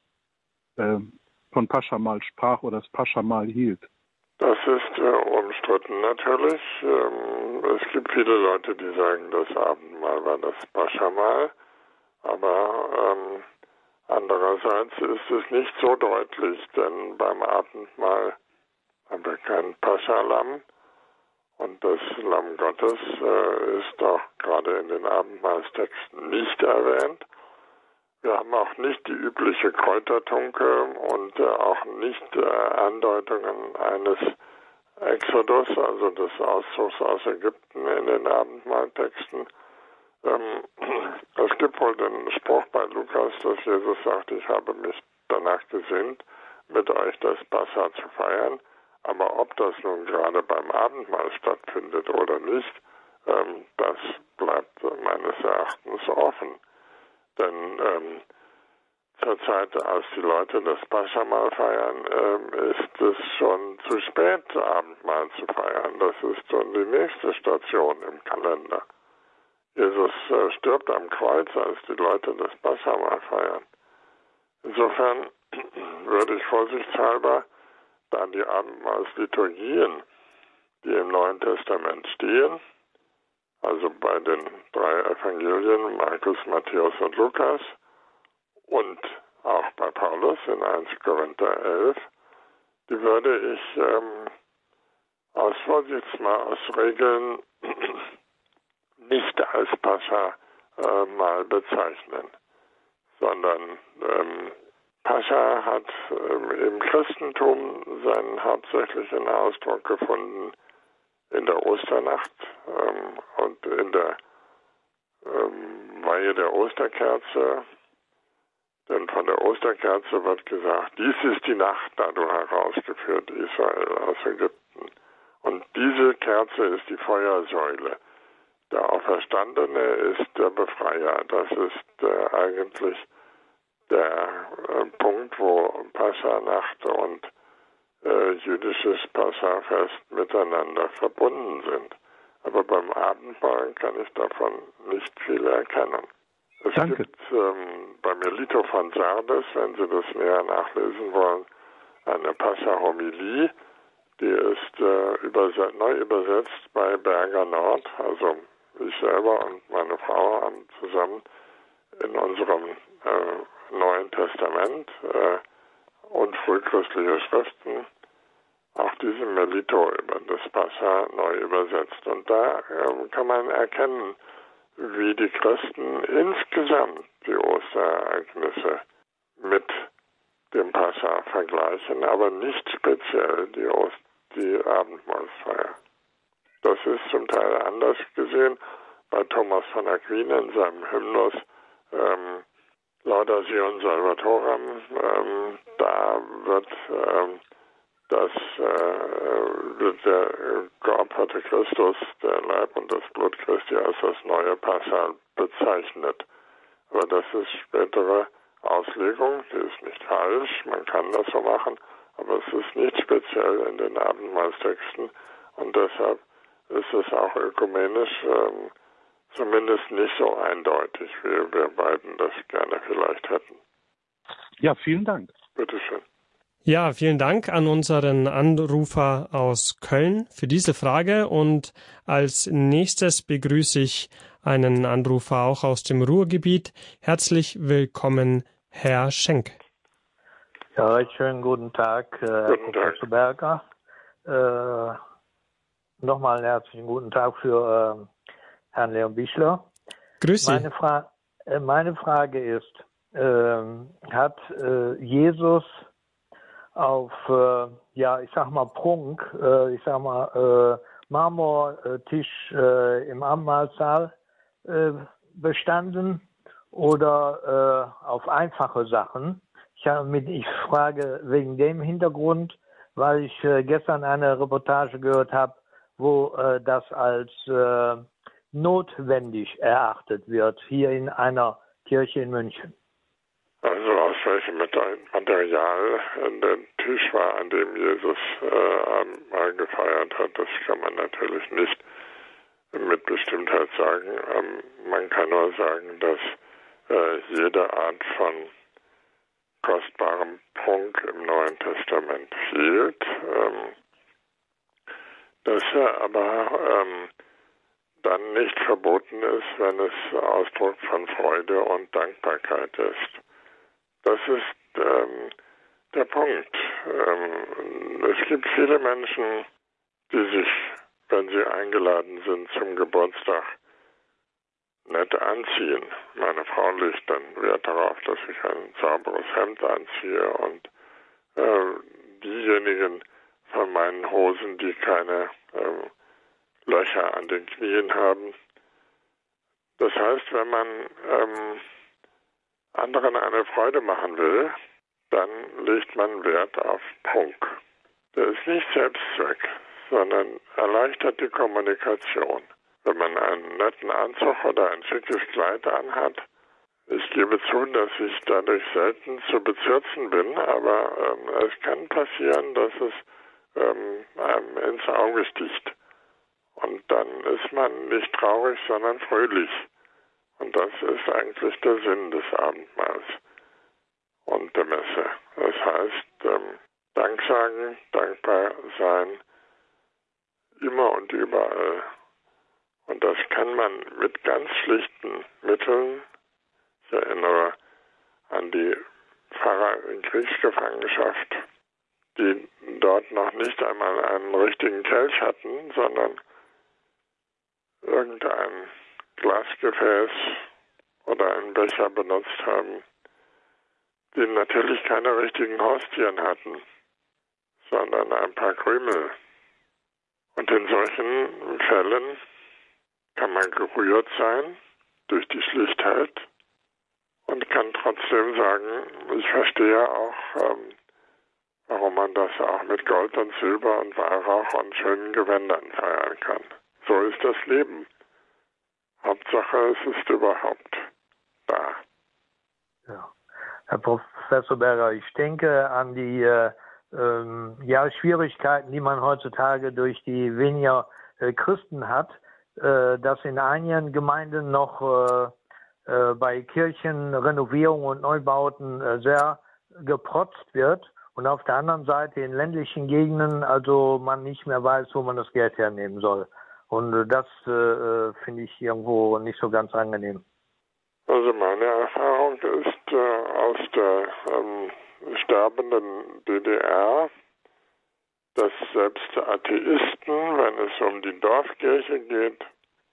äh, von Paschamal sprach oder das Paschamal hielt. Das ist äh, umstritten natürlich. Ähm, es gibt viele Leute, die sagen, das Abendmahl war das Paschamal, aber ähm, andererseits ist es nicht so deutlich, denn beim Abendmahl haben wir kein Paschalam und das Lamm Gottes äh, ist auch gerade in den Abendmahlstexten nicht erwähnt. Wir haben auch nicht die übliche Kräutertunke und äh, auch nicht äh, Andeutungen eines Exodus, also des Auszugs aus Ägypten in den Abendmahltexten. Ähm, es gibt wohl den Spruch bei Lukas, dass Jesus sagt, ich habe mich danach gesehnt, mit euch das Passa zu feiern. Aber ob das nun gerade beim Abendmahl stattfindet oder nicht, ähm, das bleibt meines Erachtens offen. Denn ähm, zur Zeit, als die Leute das Paschamal feiern, äh, ist es schon zu spät, Abendmahl zu feiern. Das ist schon die nächste Station im Kalender. Jesus äh, stirbt am Kreuz, als die Leute das Paschamal feiern. Insofern würde ich vorsichtshalber, da die Abendmahlsliturgien, die im Neuen Testament stehen, also bei den drei Evangelien, Markus, Matthäus und Lukas, und auch bei Paulus in erster Korinther elf, die würde ich ähm, aus Vorsichtsmaßregeln nicht als Pascha äh, mal bezeichnen, sondern ähm, Pascha hat ähm, im Christentum seinen hauptsächlichen Ausdruck gefunden in der Osternacht ähm, und in der ähm, Weihe der Osterkerze. Denn von der Osterkerze wird gesagt, dies ist die Nacht, da du herausgeführt Israel aus Ägypten. Und diese Kerze ist die Feuersäule. Der Auferstandene ist der Befreier. Das ist äh, eigentlich der äh, Punkt, wo Pascha-Nacht und äh, jüdisches Passafest miteinander verbunden sind. Aber beim Abendmahl kann ich davon nicht viel erkennen. Es Danke. gibt ähm, bei Melito von Sardes, wenn Sie das näher nachlesen wollen, eine Pascha-Homilie, die ist äh, überset- neu übersetzt bei Berger Nord. Also ich selber und meine Frau haben zusammen in unserem äh, Neuen Testament äh, und frühchristliche Schriften auch diesen Melito über das Pascha neu übersetzt. Und da äh, kann man erkennen, wie die Christen insgesamt die Osterereignisse mit dem Pascha vergleichen, aber nicht speziell die, Ost- die Abendmahlsfeier. Das ist zum Teil anders gesehen bei Thomas von Aquin in seinem Hymnus ähm, Lauda Sion Salvatorem. Ähm, da wird ähm, das äh, der geopferte Christus, der Leib und das Blut Christi als das neue Passa bezeichnet. Aber das ist spätere Auslegung, die ist nicht falsch, man kann das so machen, aber es ist nicht speziell in den Abendmahlstexten und deshalb ist es auch ökumenisch ähm, zumindest nicht so eindeutig, wie wir beiden das gerne vielleicht hätten. Ja, vielen Dank. Bitteschön. Ja, vielen Dank an unseren Anrufer aus Köln für diese Frage und als nächstes begrüße ich einen Anrufer auch aus dem Ruhrgebiet. Herzlich willkommen, Herr Schenk. Ja, recht schönen guten Tag, Herr Guten Professor Tag. Berger. Äh, Nochmal einen herzlichen guten Tag für äh, Herrn Leon Bichler. Grüß Sie. Meine, Fra- äh, meine Frage ist, äh, hat äh, Jesus auf, äh, ja, ich sag mal Prunk, äh, ich sag mal äh, Marmortisch äh, im Abendmahlsaal äh, bestanden oder äh, auf einfache Sachen? Ich, hab mit, ich frage wegen dem Hintergrund, weil ich äh, gestern eine Reportage gehört habe, wo äh, das als äh, notwendig erachtet wird, hier in einer Kirche in München. Also aus welchem Material der Tisch war, an dem Jesus äh, mal gefeiert hat, das kann man natürlich nicht mit Bestimmtheit sagen. Ähm, man kann nur sagen, dass äh, jede Art von kostbarem Prunk im Neuen Testament hielt, ähm, dass er aber ähm, dann nicht verboten ist, wenn es Ausdruck von Freude und Dankbarkeit ist. Das ist ähm, der Punkt. Ähm, es gibt viele Menschen, die sich, wenn sie eingeladen sind zum Geburtstag, nett anziehen. Meine Frau legt dann Wert darauf, dass ich ein sauberes Hemd anziehe und äh, diejenigen von meinen Hosen, die keine äh, Löcher an den Knien haben. Das heißt, wenn man ähm, anderen eine Freude machen will, dann legt man Wert auf Prunk. Der ist nicht Selbstzweck, sondern erleichtert die Kommunikation. Wenn man einen netten Anzug oder ein schickes Kleid anhat, Ich gebe zu, dass ich dadurch selten zu bezirzen bin, aber ähm, es kann passieren, dass es ähm, einem ins Auge sticht. Und dann ist man nicht traurig, sondern fröhlich. Und das ist eigentlich der Sinn des Abendmahls und der Messe. Das heißt, ähm, Dank sagen, dankbar sein, immer und überall. Und das kann man mit ganz schlichten Mitteln. Ich erinnere an die Pfarrer in Kriegsgefangenschaft, die dort noch nicht einmal einen richtigen Kelch hatten, sondern irgendein Glasgefäß oder einen Becher benutzt haben, die natürlich keine richtigen Hostien hatten, sondern ein paar Krümel. Und in solchen Fällen kann man gerührt sein durch die Schlichtheit und kann trotzdem sagen, ich verstehe auch, ähm, warum man das auch mit Gold und Silber und Weihrauch und schönen Gewändern feiern kann. So ist das Leben. Hauptsache, es ist überhaupt da. Ja. Herr Professor Berger, ich denke an die äh, ähm, ja, Schwierigkeiten, die man heutzutage durch die weniger äh, Christen hat, äh, dass in einigen Gemeinden noch äh, äh, bei Kirchenrenovierungen und Neubauten äh, sehr geprotzt wird und auf der anderen Seite in ländlichen Gegenden also man nicht mehr weiß, wo man das Geld hernehmen soll. Und äh, das äh, finde ich irgendwo nicht so ganz angenehm. Also meine Erfahrung ist äh, aus der ähm, sterbenden D D R, dass selbst Atheisten, wenn es um die Dorfkirche geht,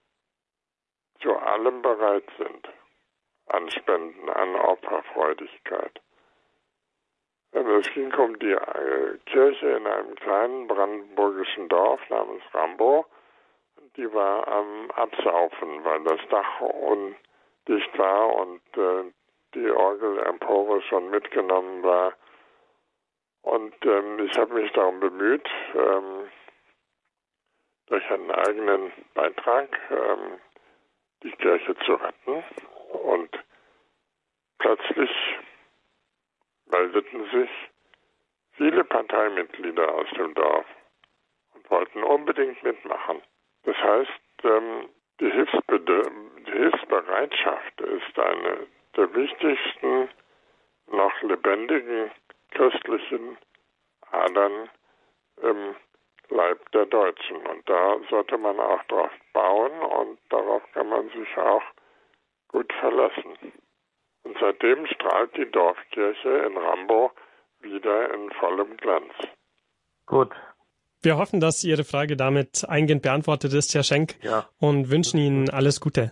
zu allem bereit sind. An Spenden, an Opferfreudigkeit. Es ging um die äh, Kirche in einem kleinen brandenburgischen Dorf namens Rambo. Die war am Absaufen, weil das Dach undicht war und äh, die Orgelempore schon mitgenommen war. Und ähm, ich habe mich darum bemüht, ähm, durch einen eigenen Beitrag ähm, die Kirche zu retten. Und plötzlich meldeten sich viele Parteimitglieder aus dem Dorf und wollten unbedingt mitmachen. Das heißt, ähm, die, Hilfsbede- die Hilfsbereitschaft ist eine der wichtigsten noch lebendigen christlichen Adern im Leib der Deutschen. Und da sollte man auch drauf bauen und darauf kann man sich auch gut verlassen. Und seitdem strahlt die Dorfkirche in Rambo wieder in vollem Glanz. Gut. Wir hoffen, dass Ihre Frage damit eingehend beantwortet ist, Herr Schenk, Ja. und wünschen Ihnen alles Gute.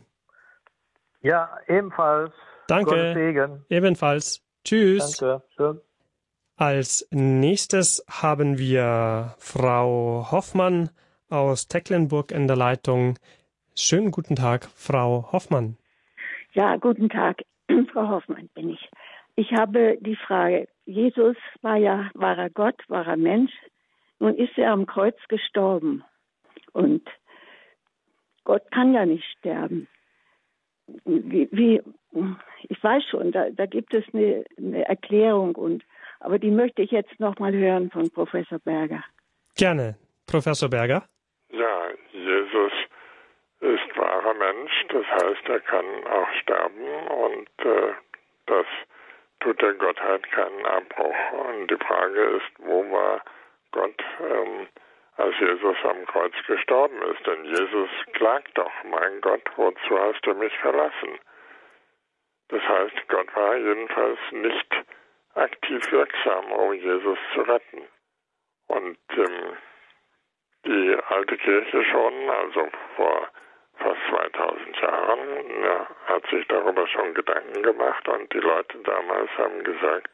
Ja, ebenfalls. Danke. Gottes Segen. Ebenfalls. Tschüss. Danke. Schön. Als nächstes haben wir Frau Hoffmann aus Tecklenburg in der Leitung. Schönen guten Tag, Frau Hoffmann. Ja, guten Tag, Frau Hoffmann bin ich. Ich habe die Frage, Jesus war ja, war er Gott, war er Mensch? Nun ist er am Kreuz gestorben und Gott kann ja nicht sterben. Wie, wie ich weiß schon, da, da gibt es eine, eine Erklärung, und aber die möchte ich jetzt noch mal hören von Professor Berger. Gerne, Professor Berger. Ja, Jesus ist wahrer Mensch, das heißt, er kann auch sterben und äh, das tut der Gottheit keinen Abbruch. Und die Frage ist, wo war Gott, ähm, als Jesus am Kreuz gestorben ist? Denn Jesus klagt doch, mein Gott, wozu hast du mich verlassen? Das heißt, Gott war jedenfalls nicht aktiv wirksam, um Jesus zu retten. Und ähm, die alte Kirche schon, also vor fast zweitausend Jahren, ja, hat sich darüber schon Gedanken gemacht, und die Leute damals haben gesagt,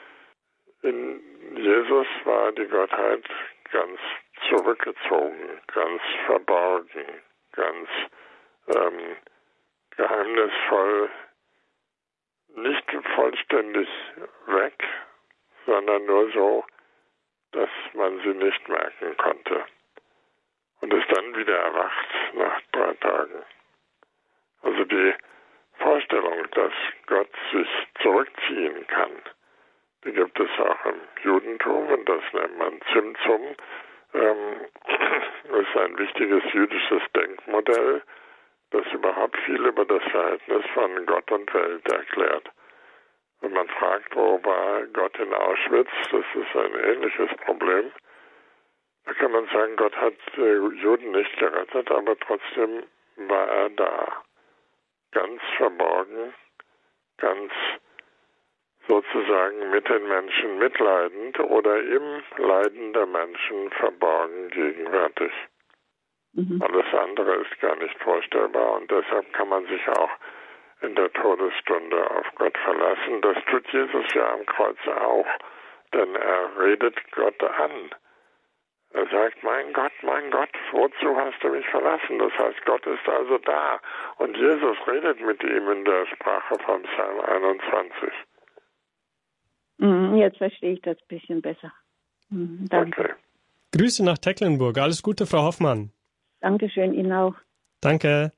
in Jesus war die Gottheit ganz zurückgezogen, ganz verborgen, ganz ähm, geheimnisvoll, nicht vollständig weg, sondern nur so, dass man sie nicht merken konnte. Und ist dann wieder erwacht nach drei Tagen. Also die Vorstellung, dass Gott sich zurückziehen kann, die gibt es auch im Judentum und das nennt man Zimtzum. Ähm, das ist ein wichtiges jüdisches Denkmodell, das überhaupt viel über das Verhältnis von Gott und Welt erklärt. Wenn man fragt, wo war Gott in Auschwitz, das ist ein ähnliches Problem. Da kann man sagen, Gott hat äh, Juden nicht gerettet, aber trotzdem war er da. Ganz verborgen, ganz sozusagen mit den Menschen mitleidend oder im Leiden der Menschen verborgen gegenwärtig. Mhm. Alles andere ist gar nicht vorstellbar und deshalb kann man sich auch in der Todesstunde auf Gott verlassen. Das tut Jesus ja am Kreuz auch, denn er redet Gott an. Er sagt, mein Gott, mein Gott, wozu hast du mich verlassen? Das heißt, Gott ist also da. Und Jesus redet mit ihm in der Sprache vom Psalm einundzwanzig. Jetzt verstehe ich das ein bisschen besser. Danke. Okay. Grüße nach Tecklenburg. Alles Gute, Frau Hoffmann. Dankeschön, Ihnen auch. Danke.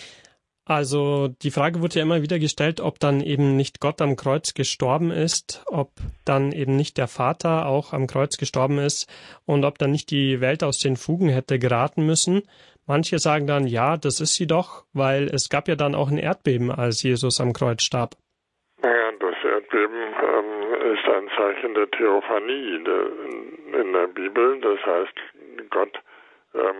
Also die Frage wurde ja immer wieder gestellt, ob dann eben nicht Gott am Kreuz gestorben ist, ob dann eben nicht der Vater auch am Kreuz gestorben ist und ob dann nicht die Welt aus den Fugen hätte geraten müssen. Manche sagen dann, ja, das ist sie doch, weil es gab ja dann auch ein Erdbeben, als Jesus am Kreuz starb. Naja, das Erdbeben ähm, ist ein Zeichen der Theophanie de, in der Bibel. Das heißt, Gott ähm,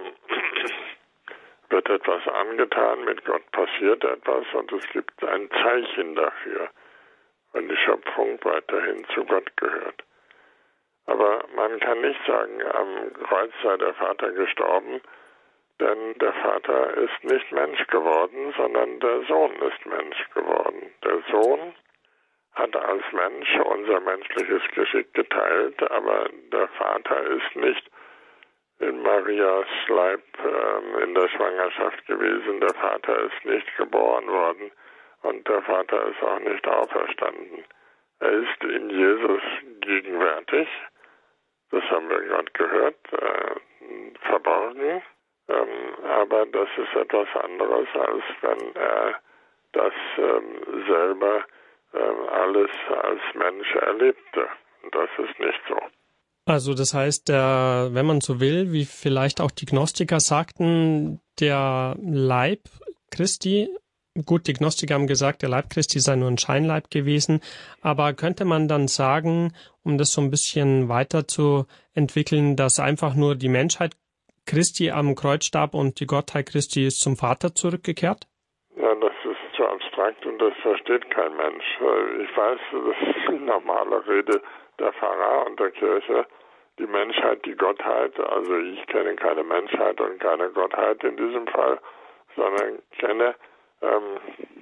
wird etwas angetan, mit Gott passiert etwas und es gibt ein Zeichen dafür, wenn die Schöpfung weiterhin zu Gott gehört. Aber man kann nicht sagen, am Kreuz sei der Vater gestorben, denn der Vater ist nicht Mensch geworden, sondern der Sohn ist Mensch geworden. Der Sohn hat als Mensch unser menschliches Geschick geteilt, aber der Vater ist nicht in Marias Leib äh, in der Schwangerschaft gewesen. Der Vater ist nicht geboren worden und der Vater ist auch nicht auferstanden. Er ist in Jesus gegenwärtig, das haben wir gerade gehört, äh, verborgen, ähm, aber das ist etwas anderes, als wenn er das ähm, selber äh, alles als Mensch erlebte. Und das ist nicht so. Also das heißt, der, wenn man so will, wie vielleicht auch die Gnostiker sagten, der Leib Christi, gut, die Gnostiker haben gesagt, der Leib Christi sei nur ein Scheinleib gewesen, aber könnte man dann sagen, um das so ein bisschen weiter zu entwickeln, dass einfach nur die Menschheit Christi am Kreuz starb und die Gottheit Christi ist zum Vater zurückgekehrt? Ja, das ist zu abstrakt und das versteht kein Mensch. Ich weiß, das ist eine normale Rede der Pfarrer und der Kirche, die Menschheit, die Gottheit. Also ich kenne keine Menschheit und keine Gottheit in diesem Fall, sondern kenne ähm,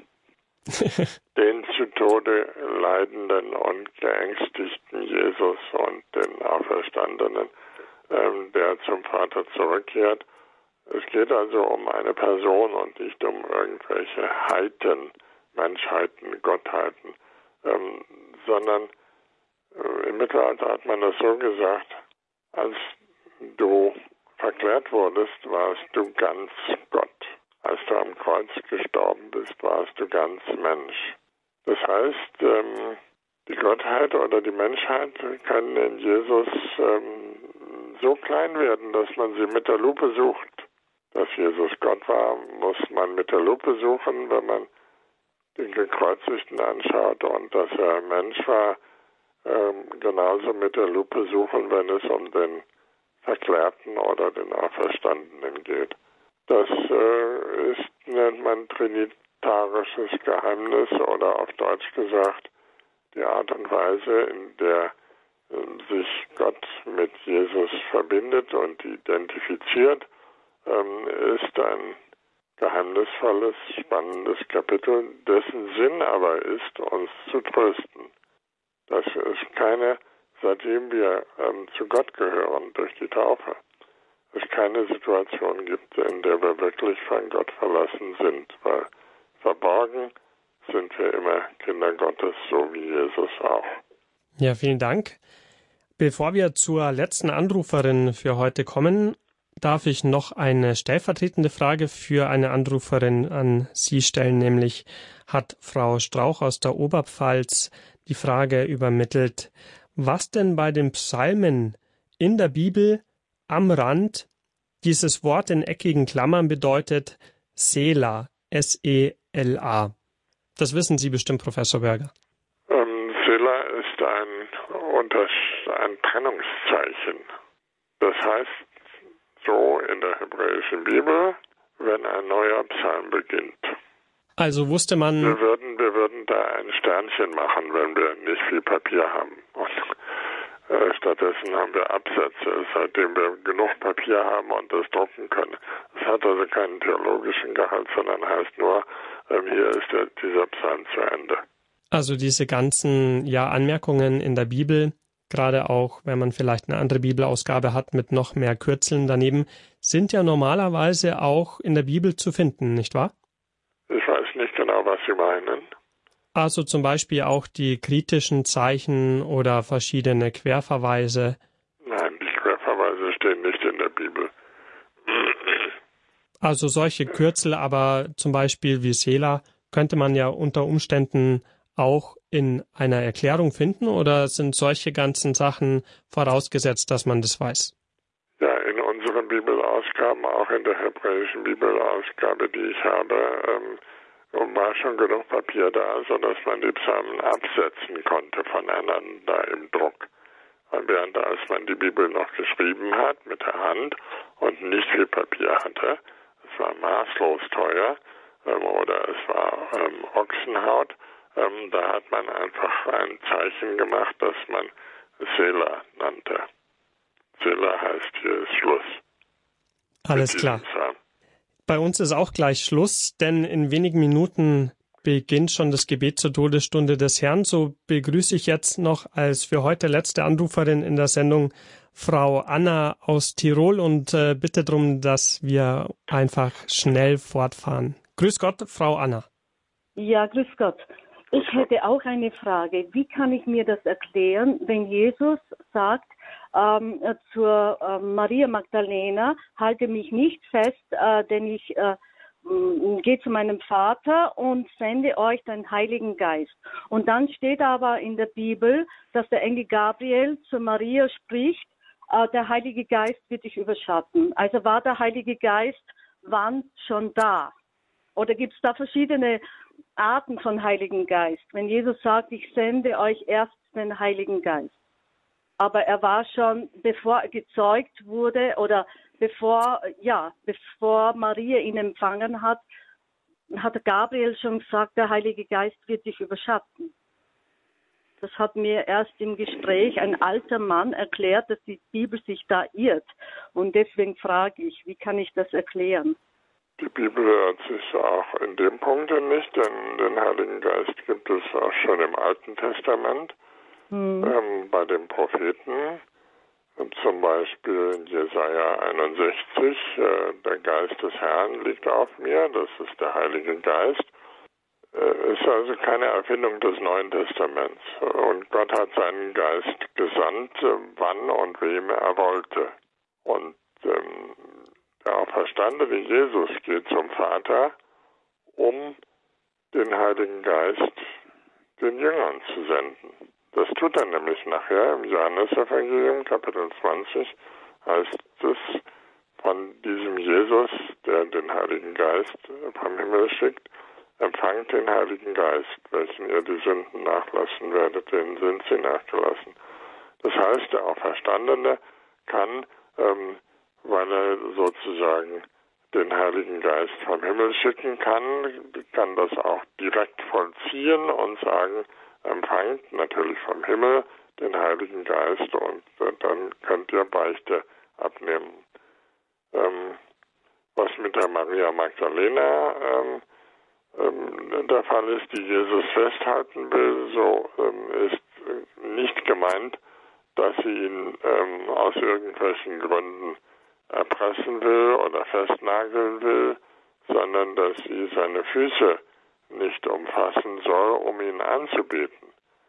den zu Tode leidenden und geängstigten Jesus und den Auferstandenen, ähm, der zum Vater zurückkehrt. Es geht also um eine Person und nicht um irgendwelche Heiten, Menschheiten, Gottheiten, ähm, sondern im Mittelalter hat man das so gesagt, als du verklärt wurdest, warst du ganz Gott. Als du am Kreuz gestorben bist, warst du ganz Mensch. Das heißt, ähm, die Gottheit oder die Menschheit kann in Jesus ähm, so klein werden, dass man sie mit der Lupe sucht. Dass Jesus Gott war, muss man mit der Lupe suchen, wenn man den Gekreuzigten anschaut, und dass er Mensch war, Ähm, genauso mit der Lupe suchen, wenn es um den Verklärten oder den Auferstandenen geht. Das äh, ist, nennt man trinitarisches Geheimnis oder auf Deutsch gesagt, die Art und Weise, in der äh, sich Gott mit Jesus verbindet und identifiziert, ähm, ist ein geheimnisvolles, spannendes Kapitel, dessen Sinn aber ist, uns zu trösten. Dass es keine, seitdem wir ähm, zu Gott gehören durch die Taufe, es keine Situation gibt, in der wir wirklich von Gott verlassen sind, weil verborgen sind wir immer Kinder Gottes, so wie Jesus auch. Ja, vielen Dank. Bevor wir zur letzten Anruferin für heute kommen, darf ich noch eine stellvertretende Frage für eine Anruferin an Sie stellen, nämlich hat Frau Strauch aus der Oberpfalz die Frage übermittelt, was denn bei den Psalmen in der Bibel am Rand dieses Wort in eckigen Klammern bedeutet Sela, S E L A. Das wissen Sie bestimmt, Professor Berger. Ähm, Sela ist ein, Unters- ein Trennungszeichen. Das heißt, so in der hebräischen Bibel, wenn ein neuer Psalm beginnt. Also wusste man... Wir würden, wir würden da ein Sternchen machen, wenn wir nicht viel Papier haben. Und äh, stattdessen haben wir Absätze, seitdem wir genug Papier haben und das drucken können. Das hat also keinen theologischen Gehalt, sondern heißt nur, ähm, hier ist der, dieser Psalm zu Ende. Also diese ganzen ja, Anmerkungen in der Bibel, gerade auch, wenn man vielleicht eine andere Bibelausgabe hat mit noch mehr Kürzeln daneben, sind ja normalerweise auch in der Bibel zu finden, nicht wahr? Ich weiß nicht genau, was Sie meinen. Also zum Beispiel auch die kritischen Zeichen oder verschiedene Querverweise. Nein, die Querverweise stehen nicht in der Bibel. Also solche Kürzel, aber zum Beispiel wie Sela, könnte man ja unter Umständen auch in einer Erklärung finden, oder sind solche ganzen Sachen vorausgesetzt, dass man das weiß? Ja, in unseren Bibelausgaben, auch in der hebräischen Bibelausgabe, die ich habe, ähm, war schon genug Papier da, sodass man die Psalmen absetzen konnte voneinander im Druck. Während als man die Bibel noch geschrieben hat mit der Hand und nicht viel Papier hatte, es war maßlos teuer ähm, oder es war ähm, Ochsenhaut, ähm, da hat man einfach ein Zeichen gemacht, das man Sela nannte. Sela heißt, hier ist Schluss. Alles klar. Bei uns ist auch gleich Schluss, denn in wenigen Minuten beginnt schon das Gebet zur Todesstunde des Herrn. So begrüße ich jetzt noch als für heute letzte Anruferin in der Sendung Frau Anna aus Tirol und äh, bitte darum, dass wir einfach schnell fortfahren. Grüß Gott, Frau Anna. Ja, grüß Gott. Ich hätte auch eine Frage. Wie kann ich mir das erklären, wenn Jesus sagt ähm, zur äh, Maria Magdalena, halte mich nicht fest, äh, denn ich äh, gehe zu meinem Vater und sende euch den Heiligen Geist. Und dann steht aber in der Bibel, dass der Engel Gabriel zu Maria spricht, äh, der Heilige Geist wird dich überschatten. Also war der Heilige Geist wann schon da? Oder gibt es da verschiedene Arten von Heiligen Geist? Wenn Jesus sagt, ich sende euch erst den Heiligen Geist. Aber er war schon, bevor er gezeugt wurde oder bevor, ja, bevor Maria ihn empfangen hat, hat Gabriel schon gesagt, der Heilige Geist wird dich überschatten. Das hat mir erst im Gespräch ein alter Mann erklärt, dass die Bibel sich da irrt. Und deswegen frage ich, wie kann ich das erklären? Die Bibel irrt sich auch in dem Punkt nicht, denn den Heiligen Geist gibt es auch schon im Alten Testament, hm. ähm, bei den Propheten. Zum Beispiel in Jesaja einundsechzig, äh, der Geist des Herrn liegt auf mir, das ist der Heilige Geist. Äh, ist also keine Erfindung des Neuen Testaments. Und Gott hat seinen Geist gesandt, äh, wann und wem er wollte. Und ähm, der auferstandene Jesus geht zum Vater, um den Heiligen Geist den Jüngern zu senden. Das tut er nämlich nachher im Johannesevangelium, Kapitel zwanzig, heißt es von diesem Jesus, der den Heiligen Geist vom Himmel schickt, empfangt den Heiligen Geist, welchen ihr die Sünden nachlassen werdet, denen sind sie nachgelassen. Das heißt, der Auferstandene kann, ähm, weil er sozusagen den Heiligen Geist vom Himmel schicken kann, kann das auch direkt vollziehen und sagen, empfangt natürlich vom Himmel den Heiligen Geist und äh, dann könnt ihr Beichte abnehmen. Ähm, was mit der Maria Magdalena ähm, ähm, der Fall ist, die Jesus festhalten will, so ähm, ist nicht gemeint, dass sie ihn ähm, aus irgendwelchen Gründen erpressen will oder festnageln will, sondern dass sie seine Füße nicht umfassen soll, um ihn anzubeten.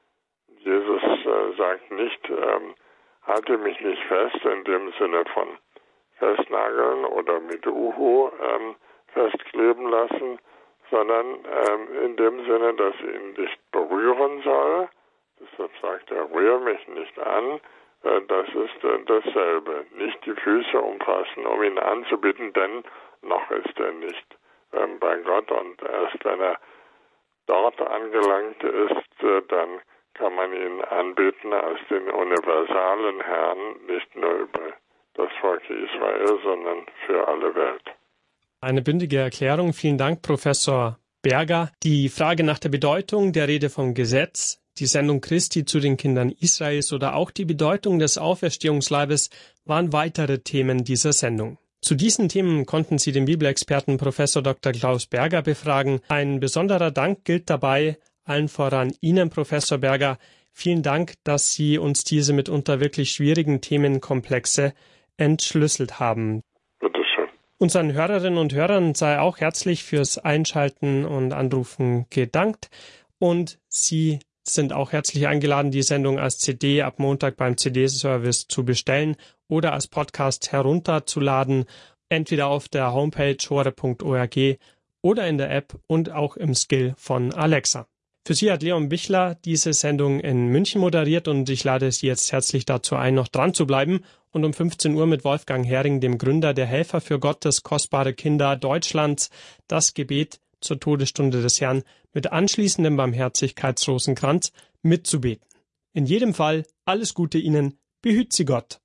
Jesus äh, sagt nicht, ähm, halte mich nicht fest in dem Sinne von festnageln oder mit Uhu ähm, festkleben lassen, sondern ähm, in dem Sinne, dass sie ihn nicht berühren soll. Deshalb sagt er, rühr mich nicht an. Äh, das ist äh, dasselbe. Nicht die Füße umfassen, um ihn anzubitten, denn noch ist er nicht ähm, bei Gott. Und erst wenn er dort angelangt ist, äh, dann kann man ihn anbeten als den universalen Herrn, nicht nur über das Volk Israel, sondern für alle Welt. Eine bündige Erklärung. Vielen Dank, Professor Berger. Die Frage nach der Bedeutung der Rede vom Gesetz, die Sendung Christi zu den Kindern Israels oder auch die Bedeutung des Auferstehungsleibes waren weitere Themen dieser Sendung. Zu diesen Themen konnten Sie den Bibelexperten Professor Doktor Klaus Berger befragen. Ein besonderer Dank gilt dabei allen voran Ihnen, Professor Berger. Vielen Dank, dass Sie uns diese mitunter wirklich schwierigen Themenkomplexe entschlüsselt haben. Bitteschön. Unseren Hörerinnen und Hörern sei auch herzlich fürs Einschalten und Anrufen gedankt. Und Sie sind auch herzlich eingeladen, die Sendung als C D ab Montag beim C D-Service zu bestellen oder als Podcast herunterzuladen, entweder auf der Homepage horeb punkt org oder in der App und auch im Skill von Alexa. Für Sie hat Leon Bichler diese Sendung in München moderiert und ich lade Sie jetzt herzlich dazu ein, noch dran zu bleiben und um fünfzehn Uhr mit Wolfgang Hering, dem Gründer der Helfer für Gottes kostbare Kinder Deutschlands, das Gebet zur Todesstunde des Herrn mit anschließendem Barmherzigkeitsrosenkranz mitzubeten. In jedem Fall alles Gute Ihnen, behüt Sie Gott.